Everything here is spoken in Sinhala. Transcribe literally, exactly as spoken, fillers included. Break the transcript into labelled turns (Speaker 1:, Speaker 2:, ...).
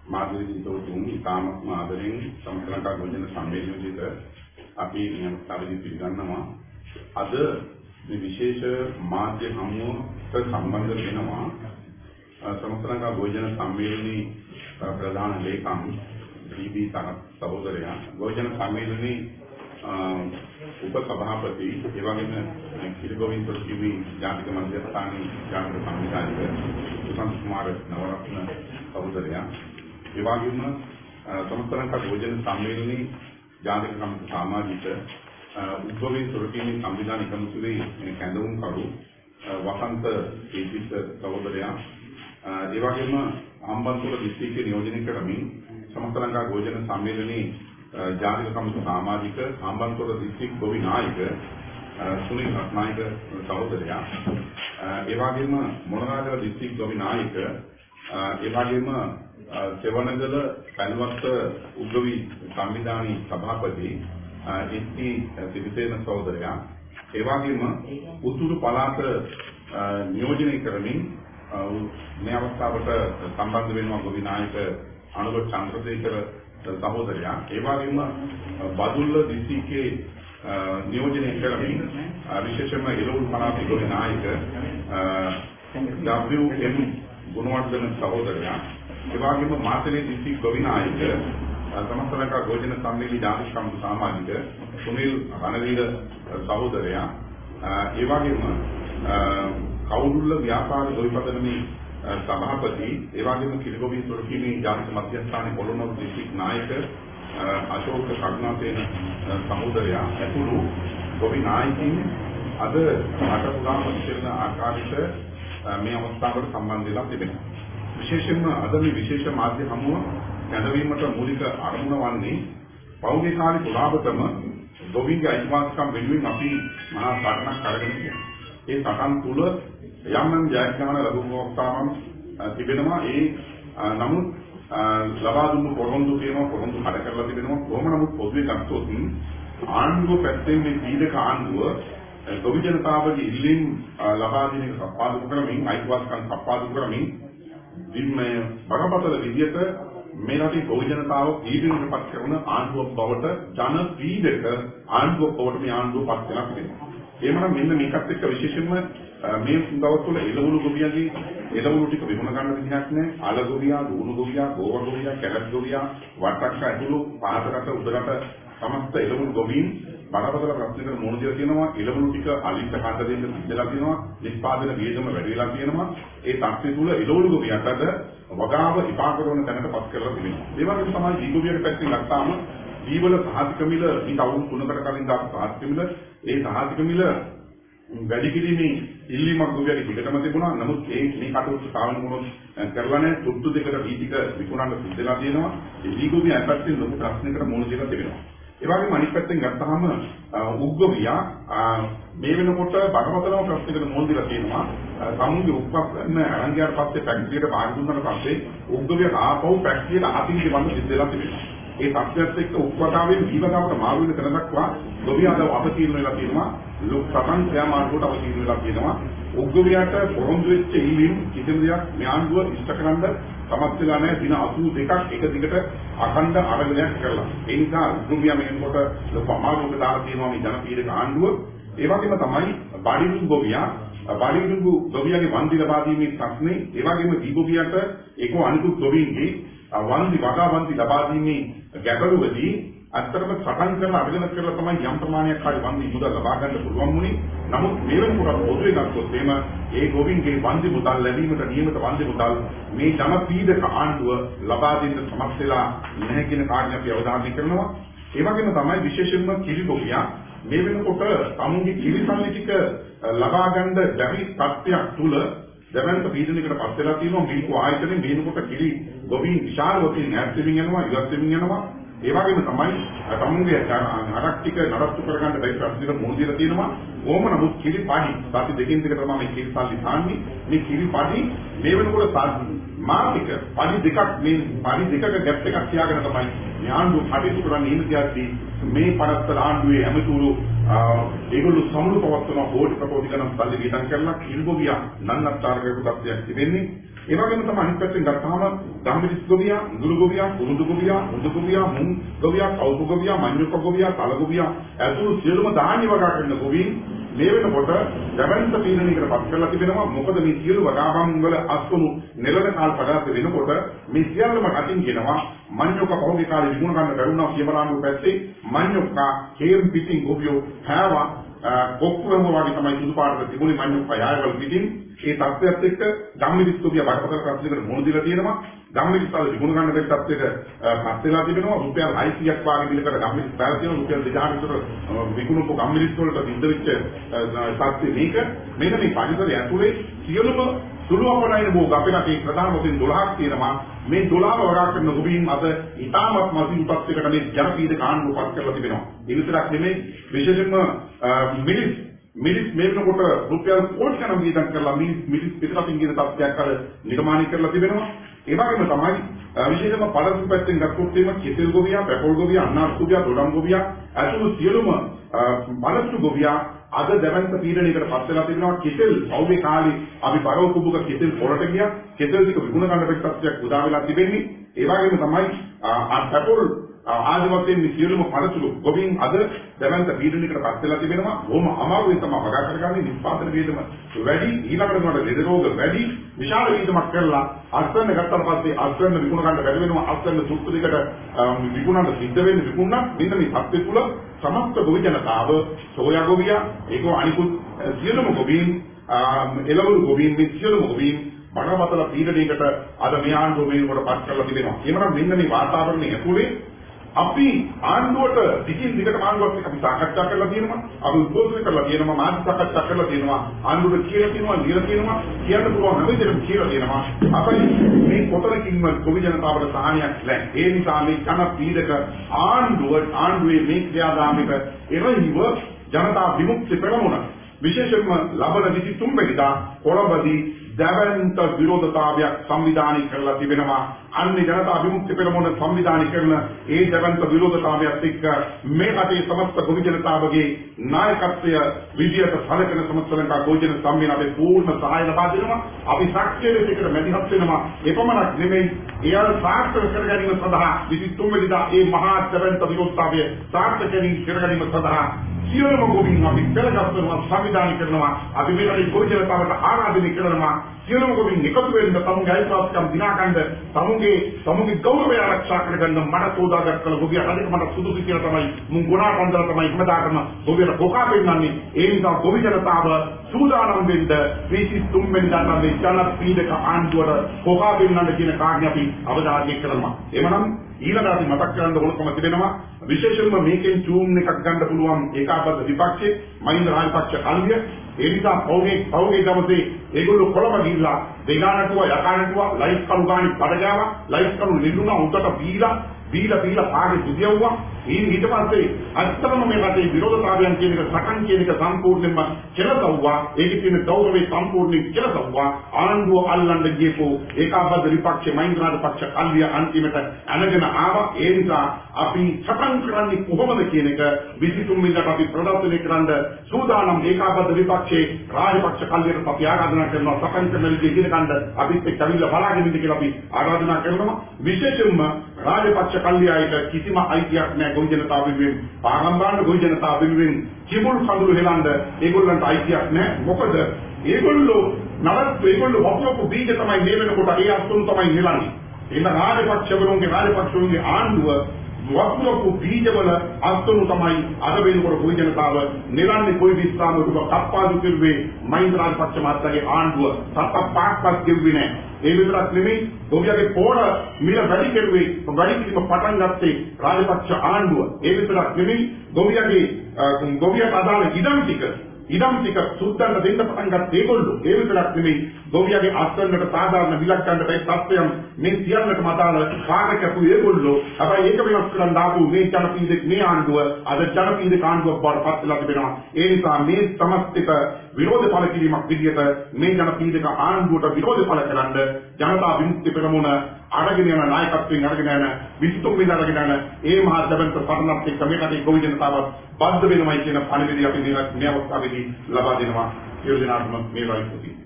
Speaker 1: මාධ්‍ය දෝතුන් ඉතාමත් ආදරෙන් සමස්තලංකා ගෝජන සම්මේලනයේදී අපි මේ අවස්ථාවේදී පිළිගන්නවා. අද මේ විශේෂ මාධ්‍ය හමුවට සම්බන්ධ වෙනවා සමස්තලංකා ගෝජන සම්මේලනයේ ප්‍රධාන ලේකම් ඩී.බී. සහෝදරයා ගෝජන සම්මේලනයේ උපසභාපති ඒ වගේම කිරිගෝවින්ද කිවි ජාතික මධ්‍යස්ථානයේ ජාතික සංවිධායක සුසන්ත කුමාර නවරත්න සහෝදරයා ඒ වගේම සමස්තලංකා ගෝජන සම්මේලනයේ ජාතික සමිති සමාජික උද්භවයේ සොරකීමේ සංවිධාන එකමුතුවේ කැඳවුම් කරු වසන්ත ඒතිස් සහෝදරයා ඒ වගේම හම්බන්තොට දිස්ත්‍රික්කයේ නියෝජනය කරමින් සමස්තලංකා ගෝජන සම්මේලනයේ ජාතික සමිති සමාජික හම්බන්තොට දිස්ත්‍රික් ගොවි නායක සුනිල් රත්නායක සහෝදරයා ඒ වගේම මොනරාගල දිස්ත්‍රික් ගොවි නායක ඒ වගේම සෙවණගල කල්වත්ත උද්භවී සංවිධානයේ සභාපති එස්.ටී. සිරිසේන සහෝදරයා ඒ වගේම උතුරු පළාත නියෝජනය කරමින් මේ අවස්ථාවට සම්බන්ධ වෙනවා ගොවි නායක අනුර චන්ද්‍රසේකර සහෝදරයා ඒ වගේම බදුල්ල දිස්ත්‍රික්කයේ නියෝජනය කරමින් විශේෂයෙන්ම ඉරවුල් පළාතේ ගොවි නායක ඩබ්ලිව්.එම්. ගුණවර්ධන සහෝදරයා ඒ වගේම මාතලේ දිස්ත්‍රික් ගොවි නායක සමස්තලංකා ගෝජන සම්මේලනයේ ජාතික සමිති සමාජික සුනිල් රණවීර සහෝදරයා ඒ වගේම කවුරුල්ල ව්‍යාපාර ගොවිපදනමේ සභාපති ඒ වගේම කිරිගොවින් සොරකීමේ ජාතික මධ්‍යස්ථානයේ පොළොන්නරු දිස්ත්‍රික් නායක අශෝක කරුණාසේන සහෝදරයා ඇතුළු ගොවි නායකින් අද රට පුරාම විශේෂ ආකාරයක මේ අවස්ථාවට සම්බන්ධ වෙලා තිබෙනවා. විශේෂයෙන්ම අද මේ විශේෂ මාධ්‍ය හමුව නැදවීමට මූලික අරමුණ වන්නේ පෞද්ගලික කාර්ය පුරාවටම ගොවින්ගේ අයිතිවාසිකම් වෙනුවෙන් අපි මහා සටනක් අරගෙන තියෙනවා. ඒ සටන් තුල යම් යම් ජයග්‍රහණ ලැබුණාම තිබෙනවා. ඒ නමුත් ලබා දුන්නු පොරොන්දු කියනවා පොරොන්දු හද කරලා තිබෙනවා. කොහොම නමුත් පොදුවේ ගත්තොත් ආණ්ඩුව පැත්තෙන් මේ පීඩක ආණ්ඩුව ගොවි ජනතාවගේ ඉල්ලීම් ලබා දෙන එක සප්පාදු කරමින් අයිතිවාසිකම් සප්පාදු කරමින් දින්මය බරපතල විදියට මේ රටේ ගොවි ජනතාව පීඩනයටපත් කරන ආණ්ඩුවක් බවට ජන පීඩක ආණ්ඩුවක් බවට මේ ආණ්ඩුව පත් වෙලා තිබෙනවා. එහෙමනම් මෙන්න මේකත් එක්ක විශේෂයෙන්ම මේ දවස් වල එළවලු ගොවියන්ගේ එළවලු ටික විකුණ ගන්න විදිහක් නැහැ. අල ගොවියා, දුණු ගොවියා, ගෝව ගොවියා, කැරට් ගොවියා, වට්ටක්ක ඇතුළු පහතරට උඩරට සමස්ත එළවලු ගොවීන් බරපතල ප්‍රශ්නයකට මුහුණ දීලා තියෙනවා. එළවලු ටික අලින්ට හද දෙන්න සිද්ධලා තියෙනවා. නිෂ්පාදන වියදම වැඩි වෙලා තියෙනවා. ඒ තත්ත්වය තුල එළවලු ගොවියන්ට වගාව විපාක කරන තැනට පත් කරලා තිබෙනවා. ඒ වගේම තමයි දී ගොවියන්ට පැත්තෙන් ගත්තාම දීවල සහතික මිල ඊට අවුරුදු තුනකට කලින් දාපු සහතික මිල ඒ සහතික මිල වැඩි කිරීමේ ඉල්ලීමක් ගොවියන්ගේ පිටකම තිබුණා. නමුත් ඒ මේ කටයුතු සාවන මොනොත් කරලා නැහැ. තුට්ටු දෙකට වීතික විකුණන්න සිද්ධලා තියෙනවා. ඒ දී ගොවියන් පැත්තෙන් ලොකු ප්‍රශ්නයකට මුහුණ දීලා තිබෙනවා. ඒ වගේම අනිත් පැත්තෙන් ගත්තාම උග්ගොවියා මේ වෙනකොට බරපතලම ප්‍රශ්නයකට මුහුණ දීලා තියෙනවා. සමුගේ උත්පන්න අරන් ගියාට පස්සේ ෆැක්ටරියට බාර දුන්නාට පස්සේ උග්ගොවියා ආපහු ෆැක්ටරියට අතින් දෙවන්න සිද්ධලා තිබෙනවා. ඒ තත්ත්වයට එක්ක උත්පත්තාවෙන් දීවගාමට මාරු වෙන තැන දක්වා ගොවියාද අවතීර්ණ වෙලා තියෙනවා. ලොක් සතන් ක්‍රියාමාර්ගවලට අවතීර්ණ වෙලා තියෙනවා. උග්ගොවියාට පොරොන්දු වෙච්ච ඉල්ලීම් කිසිම දෙයක් මේ ආණ්ඩුව ඉෂ්ට කරන්න සමත් වෙලා නැහැ. දින අසූ දෙකක් එක දිගට අඛණ්ඩ අරගලයක් කරලා. ඒ නිසා උග්ගොවියා මේකට ලොකු අමාරුවක දාලා තියෙනවා මේ ජනපීඩක ආණ්ඩුව. ඒ වගේම තමයි බඩිඳු ගොවියා බඩිඳු ගොවියාගේ වන්දි ලබා දීමේ ප්‍රශ්නේ ඒ වගේම දී ගොවියාට ඒක අනිකුත් ගොවීන්ගේ වන්දි වගා වන්දි ලබා දීමේ ගැටලුවදී අත්‍තරම සටන් කරලා අභිනව කරලා තමයි යම් ප්‍රමාණයක් හරි වන්දි මුදල් ලබා ගන්න පුළුවන් වුණේ. නමුත් මේ වෙනකොට පොදුවේ ගත්තොත් එම ඒ ගොවින්ගේ වන්දි මුදල් ලැබීමට නියමිත වන්දි මුදල් මේ ජන පීඩක ආණ්ඩුව ලබා දෙන්න සමත් වෙලා නැහැ කියන කාරණේ අපි අවධාරණය කරනවා. ඒ වගේම තමයි විශේෂයෙන්ම කිරි ගොවියා මේ වෙනකොට තමුන්ගේ කිරි සල්ලි ටික ලබා ගන්න බැරි තත්ත්වයක් තුල දැවැන්ත පීඩනයකට පත් වෙලා තියෙනවා. මිල්කු ආයතනයේ මේනකොට කිරි ගොවීන් විශාල වශයෙන් ඈත් වෙමින් යනවා, ඉවත් වෙමින් යනවා. ඒ වගේම තමයි තමුන්ගේ අරක් ටික නඩත්තු කරගන්න බැරි ප්‍රශ්නයකට මුහුණ දීලා තියෙනවා. කොහොම නමුත් කිරි පාඩි සති දෙකකින් දෙක තමයි මේ කිරි සල්ලි තාන්නේ. මේ කිරි පාඩි මේ වෙනකොට මාසික පාඩි දෙකක් මේ පාඩි දෙකක ගැප් එකක් තියාගෙන තමයි මේ ආණ්ඩුව කටයුතු කරන්නේ. ඉන්දියාවේ මේ පරස්පර ආණ්ඩුවේ ඇමතුරු ඒගොල්ලෝ සමුළු පවත්වන කෝටි ප්‍රකෝටි ගණන් සල්ලි වියදම් කරලා කිරි ගොවියා නන්නත්තර කරපු තත්ත්වයක් තිබෙන්නේ. ඒ වගේම තමයි අනිත් පැත්තෙන් ගත්තාම ගම්මිරිස් ගොවියා, ඉඟුරු ගොවියා, කුරුඳු ගොවියා, මුදු ගොවියා, මුං ගොවියා, කවුරු ගොවියා, මඤ්ඤොක්ක ගොවියා, තල ගොවියා ඇතුළු සියලුම ධාන්‍ය වගා කරන ගොවීන් මේ වෙනකොට දැවැන්ත පීඩනයකට පත් කරලා තිබෙනවා. මොකද මේ සියලු වගාවන් වල අස්තුණු නෙළන කාල් පදාර්ථ වෙනකොට මේ සියල්ලම අතින් ගෙනවා මඤ්ඤොක්ක පහුගිය කාලේ විගුණ ගන්න බැරුණා කියමලාංගු පැත්තේ මඤ්ඤොක්ක හේම් පිටින් ගොවියෝ හැවා කොක්කුවම වගේ තමයි සුදු පාටට තිබුණේ මඤ්ඤොක්ක යායවල පිටින්. ඒ තත්ත්වයට එක්ක ගම්මිරිස් ගොවියා බඩපතල ප්‍රශ්නයකට මුහුණ දීලා තියෙනවා. ගම්මිරිස් වල විගුණ ගන්න බැරි තත්ත්වයකට පත් වෙලා තිබෙනවා. රුපියල් හයසියයක් වාගේ බිලකට ගම්මිරිස් බැල තියෙනවා. රුපියල් දෙදාහක් විතර විගුණපු ගම්මිරිස් වලට සිද්ධ වෙච්ච තත්ත්වෙ මේක. මෙන්න මේ පරිසරය ඇතුලේ සියලුම සුළු අපනයින භෝග අපේ රටේ ප්‍රධාන වශයෙන් දොළහක් තියෙනවා. මේ දොළහම වගා කරන ගොවීන් අද ඉතාමත් මසින් තත්ත්වයකට මේ ජනපීඩ කාණ්ඩු පත් කරලා තිබෙනවා. ඒ විතරක් නෙමෙයි විශේෂයෙන්ම මිනිස් මිනිස් මේ වෙනකොට රුපියල් කෝටි ගණන් වියදම් කරලා මිනිස් මිනිස් පිටරටින් ගින තත්ත්වයක් අර නිර්මාණය කරලා තිබෙනවා. ඒ වගේම තමයි විශේෂයෙන්ම පළතුරු පැත්තෙන් ගත්තොත් එහෙම කෙතෙල් ගොවියා, පැපොල් ගොවියා, අන්නාස් ගොවියා, දොඩම් ගොවියා ඇතුළු සියලුම පළතුරු ගොවියා අද දැවැන්ත පීඩනයකට පත් වෙලා තිබෙනවා. කෙතෙල් පෞවේ කාලේ අපි පරව කුඹක කෙතෙල් පොළට ගියා. කෙතෙල් ටික විගුණ ගන්න බැරි තත්ත්වයක් උදා වෙලා තිබෙන්නේ. ඒ වගේම තමයි පැපොල් ආදි වශයෙන් මේ සියලුම පළතුරු ගොවීන් අද දැවැන්ත පීඩනයකට පත් වෙලා තිබෙනවා. බොහොම අමාරුවෙන් තමයි වගා කරගන්නේ. නිෂ්පාදන වේදම වැඩි, ඊළඟට උනට ලෙඩ රෝග වැඩි, විශාල වේදමක් කරලා අස්වැන්න ගත්තාට පස්සේ අස්වැන්න විකුණ ගන්න බැරි වෙනවා. අස්වැන්න සුත්තු දෙකට විකුණන්න සිද්ධ වෙන්නේ විකුණන්න. මෙන්න මේ සත්‍ය තුල සමස්ත ගොවි ජනතාව, සෝයා ගොවියා, ඒක අනිකුත් සියලුම ගොවීන්, එළවලු ගොවීන්, මේ සියලුම ගොවීන් බරපතල පීඩනයකට අද මේ ආණ්ඩුව මේකට පත් කරලා තිබෙනවා. එහෙනම් මෙන්න මේ වාතාවරණය ඇතුලේ අපි ආණ්ඩුවට දිගින් දිගටම ආණ්ඩුවත් එක්ක අපි සාකච්ඡා කරලා තියෙනවා. අපි උද්ඝෝෂණය කරලා තියෙනවා. මාධ්‍ය සාකච්ඡා කරලා තියෙනවා. ආණ්ඩුවට කියලා තියෙනවා, ලියලා තියෙනවා, කියන්න පුළුවන් හැම දෙයක්ම කියලා තියෙනවා. අපි මේ කොතරකින්ම ගොවි ජනතාවට සහනයක් නැහැ. ඒ නිසා මේ ජන පීඩක ආණ්ඩුව ආණ්ඩුවේ මේ ක්‍රියාදාමයක එරෙහිව ජනතා විමුක්ති පෙරමුණ විශේෂයෙන්ම ලබන විසිතුන් වෙනිදා කොළඹදී දැවැන්ත විරෝධතාවයක් සංවිධානය කරලා තිබෙනවා. අන්නේ ජනතා විමුක්ති පෙරමුණ සංවිධානය කරන ඒ දැවැන්ත විරෝධතාවයත් එක්ක මේ රටේ සමස්ත ගොවි ජනතාවගේ නායකත්වය විදියට සැලකෙන සමස්ත ලංකා ගොවිජන සම්මේලනයේ පූර්ණ සහාය ලබා දෙනවා. අපි ශක්තිය දෙකට මැදිහත් වෙනවා. එපමණක් නෙමෙයි, එය සාර්ථක කර ගැනීම සඳහා විසිතුන් වෙනිදා මේ මහා දැවැන්ත විරෝධතාවය සාර්ථක කර ගැනීම සඳහා සියලුම ගොවීන් අපි පෙරගස්සනවා, සංවිධානය කරනවා. අපි මේ රටේ ගොවි ජනතාවට ආරාධනය කරනවා. සියලුම ගොවීන් එකතු වෙන්න තමුන්ගේ අයිතිවාසිකම් දිනාගන්න, තමුන්ගේ තමුන්ගේ ගෞරවය ආරක්ෂා කරගන්න මට සෝදාගත් කළ ගොවියා රජක මට සුදුසු කියලා තමයි මුන් ගුණා කන්දර තමයි හැමදාටම ගොවියට කොකා පෙන්නන්නේ. ඒ නිසා ගොවි ජනතාව සූදානම් වෙන්න විසිතුන් වෙනිදා මේ ජන පීඩක ආණ්ඩුවට කොකා පෙන්නන්න කියන කාරණේ අපි අවධානය කරනවා. එමනම් ඊළඟට අපි මතක් කරන්න ඕනකම තිබෙනවා විශේෂයෙන්ම මේකෙන් චූම් එකක් ගන්න පුළුවන් ඒකාබද්ධ විපක්ෂයේ මහින්ද රාජපක්ෂ කල්විය. ඒ නිසා පෞගේ පෞගේ දවසේ ඒගොල්ලෝ කොළඹ ගිහිල්ලා දෙගානටුවා යකානටුවා ලයිෆ් කළු ගානි පඩගාවා ලයිෆ් කළු නිදුණා උන්ට බීලා බීලා බීලා පාගේ සුදියවුවා. ඊට පස්සේ අත්තම මේ රටේ විරෝධතාවයන් කියන එක සටන් කියන එක සම්පූර්ණයෙන්ම කෙලසවුවා. ඒකේ තියෙන ගෞරවය සම්පූර්ණයෙන් කෙලසවුවා. ආණ්ඩුව අල්ලන්න ගියපු ඒකාබද්ධ විපක්ෂයේ මහින්ද රාජපක්ෂ කල්විය අන්තිමට අනගෙන ආවා. ඒ නිසා අපි සටන් කරන්නේ කොහොමද කියන එක විසිතුන් වෙනිදාට අපි ප්‍රදර්ශනය කරන්න සූදානම්. ඒකාබද්ධ විපක්ෂයේ රාජපක්ෂ කල්වියට අපි ආරාධනා කරනවා සටන් කරන විදිහ ඉගෙන ගන්න අපිත් එක්ක අවිල්ලා බලාගෙන ඉන්න කියලා අපි ආරාධනා කරනවා. විශේෂයෙන්ම රාජපක්ෂ කල්වියට කිසිම අයිතියක් නැහැ ගොවි ජනතාව වෙනුවෙන්, පාරම්බාන ගොවි ජනතාව වෙනුවෙන් කිඹුල් කඳුළු හෙලන්න ඒගොල්ලන්ට අයිතියක් නැහැ. මොකද ඒගොල්ලෝ නවත් ඒගොල්ලෝ වපුරපු බීජ තමයි මේ වෙනකොට ඒ අස්තුන් තමයි හෙලන්නේ. එන්න රාජපක්ෂවරුන්ගේ රාජපක්ෂවරුන්ගේ ආණ්ඩුව වපුරපු බීජවල අස්තුන් තමයි අද වෙනකොට ගොවි ජනතාව නෙලන්නේ. කොයි විස්ථාම උඩ කප්පාදු කිරුවේ මහින්ද රාජපක්ෂ මහත්තයාගේ ආණ්ඩුව සත පාක්පත් කිව්වේ නැහැ. ඒ විතරක් නෙමෙයි, ගොවියාගේ පොර මිල වැඩි කෙරුවේ වැඩි කිරීම පටන් ගත්තේ රාජපක්ෂ ආණ්ඩුව. ඒ විතරක් නෙමෙයි, ගොවියාගේ ගොවියාට අදාළ ඉඩම් ටික ඉඩම් ටික සුද්දන්න දෙන්න පටන් ගත්ත ඒගොල්ලෝ. ඒ විතරක් නෙමෙයි, ගොවියාගේ අස්වැන්නට සාධාරණ විලක් ගන්න බැරි තත්ත්වයන් මේ සියල්ලටම අදාළ කාර්ය කැපු ඒගොල්ලෝ. හැබැයි ඒක වෙනස් කරන්න ආපු මේ ජනපීඩක මේ ආණ්ඩුව අද ජනපීඩක ආණ්ඩුවක් බවට පත් වෙලා තිබෙනවා. ඒ නිසා මේ සමස්තික විරෝධ පළ කිරීමක් විදිහට මේ ජනපීඩක ආණ්ඩුවට විරෝධ පළ කරන්න ජනතා විමුක්ති පෙරමුණ අරගෙන යන නායකත්වයෙන් අරගෙන යන විසිතුන් වෙනිදා අරගෙන යන ඒ මහා දැවැන්ත සටනත් එක්ක මේ රටේ ගොවි ජනතාව බද්ධ වෙනවයි කියන පණිවිඩය අපි මේ අවස්ථාවේදී ලබා දෙනවා. සියලු දෙනාටම මේ වයින්